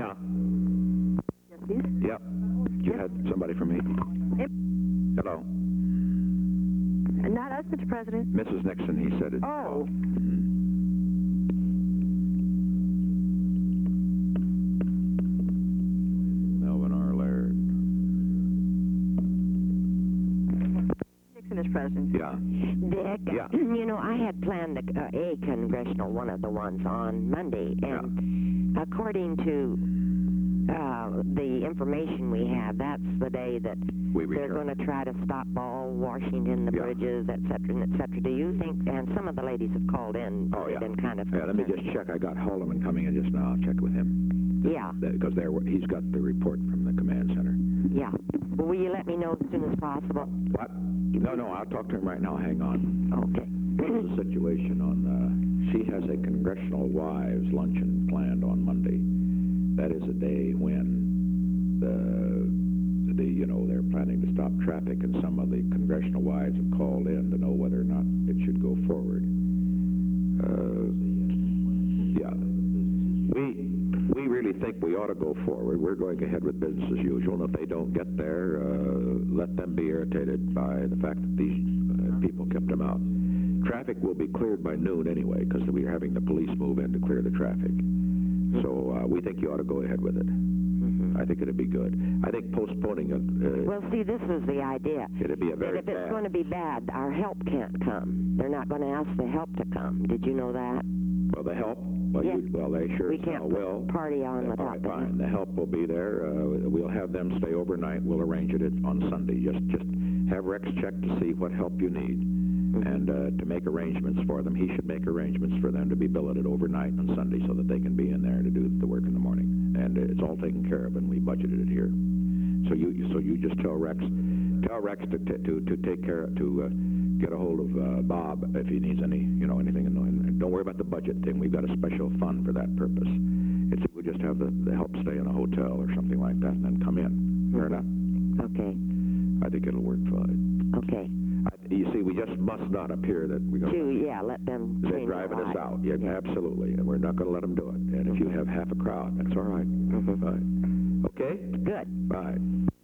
Yeah. Yes, please. Yep. You had somebody for me. Hello. Not us, Mr. President. Mrs. Nixon, he said it. Oh. Melvin R. Laird. Nixon is President. Yeah. Dick, Yeah. you know, I had planned a congressional, one of the ones on Monday, and according to the information we have, that's the day that they're going to try to stop ball washing in the bridges, et cetera, and et cetera. Do you think, and some of the ladies have called in, they've been kind of... Yeah, let me just check. I got Haldeman coming in just now. I'll check with him. Yeah. Because he's got the report from the command center. Yeah. Well, will you let me know as soon as possible? What? No, I'll talk to him right now. Hang on. Okay. What's the situation on, she has a Congressional Wives luncheon planned on Monday. That is a day when they're planning to stop traffic, and some of the Congressional Wives have called in to know whether or not it should go forward. Yeah. We really think we ought to go forward. We're going ahead with business as usual, and if they don't get there, let them be irritated by the fact that these people kept them out. Traffic will be cleared by noon anyway, because we're having the police move in to clear the traffic. So we think you ought to go ahead with it. I think it'd be good. I think postponing it... well, see, this is the idea. It'd be a very that if it's going to be bad, our help can't come. They're not going to ask the help to come. Did you know that? Well, the help? Well, yes. They sure we can't party on without them. Fine. The help will be there. We'll have them stay overnight. We'll arrange it on Sunday. Just have Rex check to see what help you need. And to make arrangements for them. He should make arrangements for them to be billeted overnight on Sunday so that they can be in there to do the work in the morning. And it's all taken care of, and we budgeted it here. So you just tell Rex to take care to get a hold of Bob if he needs anything. And don't worry about the budget thing. We've got a special fund for that purpose. We'll just have the help stay in a hotel or something like that, and then come in. Fair enough? Okay. I think it'll work fine. Okay. You see, we just must not appear that we're going to... let them... They're driving us out. Yeah, absolutely. And we're not going to let them do it. And if you have half a crowd, that's all right. Fine. Okay? Good. Bye.